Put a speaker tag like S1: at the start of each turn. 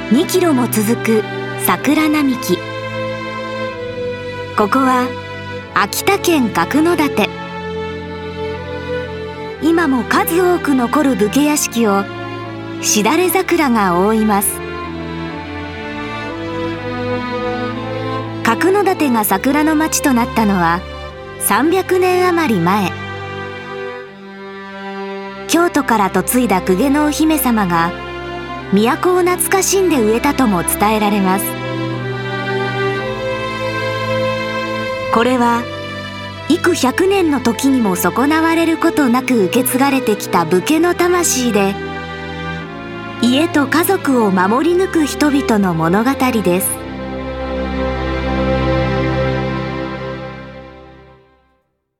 S1: 2キロも続く桜並木。ここは秋田県角館。今も数多く残る武家屋敷をしだれ桜が覆います。角館が桜の町となったのは300年余り前。京都から嫁いだ公家のお姫様が都を懐かしんで植えたとも伝えられます。これは幾百年の時にも損なわれることなく受け継がれてきた武家の魂で、家と家族を守り抜く人々の物語です。